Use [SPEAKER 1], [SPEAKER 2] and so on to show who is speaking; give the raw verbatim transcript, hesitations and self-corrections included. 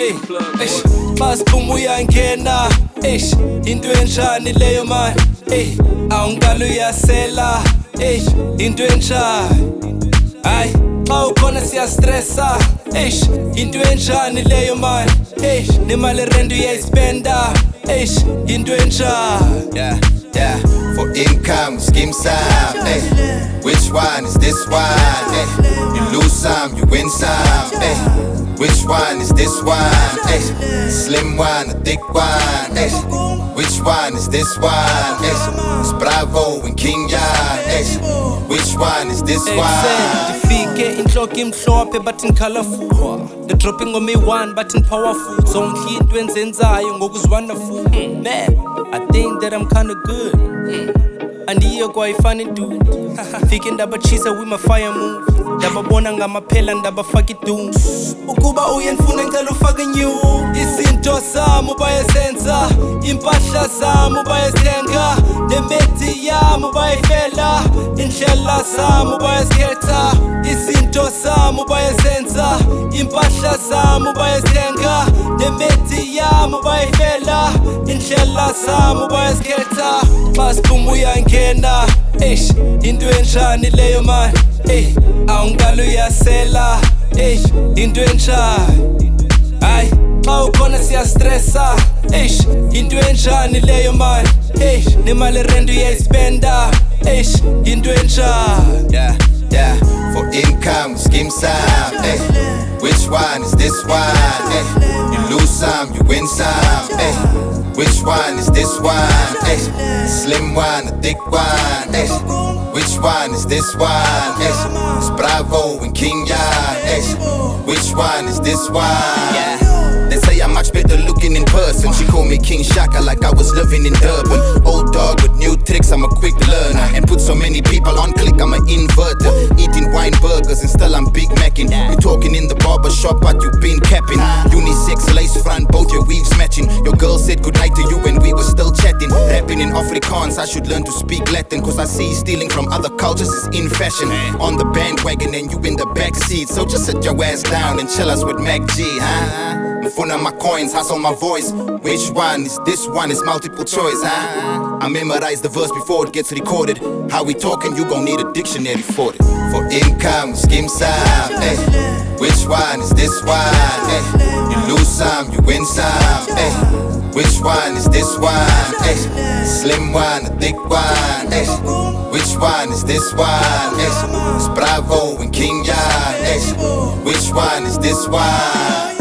[SPEAKER 1] Ey, eish, basiphuma uyangena. Eish, into enjani leyo man. Ey, awungalo uyasela. Eish, into enjani. Ay, xa ukhona siyastressa. Eish, into enjani leyo man. Eish, nemali rent uyayispenda. Eish, into enjani.
[SPEAKER 2] Yeah, yeah. For income, scheme some. Hey, which one is this one? Hey, you lose some, you win some. Hey, which one is this one? Hey, slim one, a thick one. Hey, which one is this one? Hey, it's Bravo and King Yard. Hey, which one is this one?
[SPEAKER 1] Ndifike inhloko imhlophe but in colorful. The dropping on me one but in powerful. Zonke into enzenzayo ngoku's wonderful. Mm, man, I think that I'm kinda good. Mm. Andiyo kwa ifani dude. Fike ndabachisa with my fire move. Ndababona ngamaphela ndabafaka idoom. Ukuba uyenifuna ngicela ufake new. Izinto zami bayesenza, impahla zami bayethenga, nemethi yami bayifela, indlela zami bayesikhetha. Izinto zami bayesenza, impahla zami bayethenga, nemethi yami bayifela, indlela zami bayesikhetha. Basiphuma uyangena. Eish, into enjani leyo man. Ey, awungalo uyasela. Eish, into enjani. Ay, xa ukhona siyastressa. Eish, into enjani leyo man. Eish, nemali rent uyayispenda. Eish, into enjani.
[SPEAKER 2] Yeah, yeah. For income, scheme some. Hey, which one is this one? Hey, you lose some, you win some. Hey, which one is this one? Hey, slim one, a thick one. Hey, which one is this one? Hey, it's Bravo and King Yard. Hey, which one is this one? Yeah. They say I'm much better looking in person. She call me King Shaka like I was living in Durban. Old dog with new tricks, I'm a quick learner. And put so many people on click, I'm an inverter. Eating wine burgers and still I'm Big Mackin'. You talking in the barber shop but you been capping. Unisex lace front, both your weaves matching. Your girl said goodnight to you when we were still chatting. Rapping in Afrikaans, I should learn to speak Latin. Cause I see stealing from other cultures is in fashion. On the bandwagon and you in the back seat. So just sit your ass down and chill us with Mac G, huh? Mfuna my coins, hustle my voice. Which one is this one? It's multiple choice, huh? I memorize the verse before it gets recorded. How we talking, you gon' need a dictionary for it. For income, scheme some. Hey, which one is this one? Hey, you lose some, you win some. Hey, which one is this one? Hey, slim one, a thick one. Hey, which one is this one? Hey, it's Bravo and King Yard. Hey, which one is this one?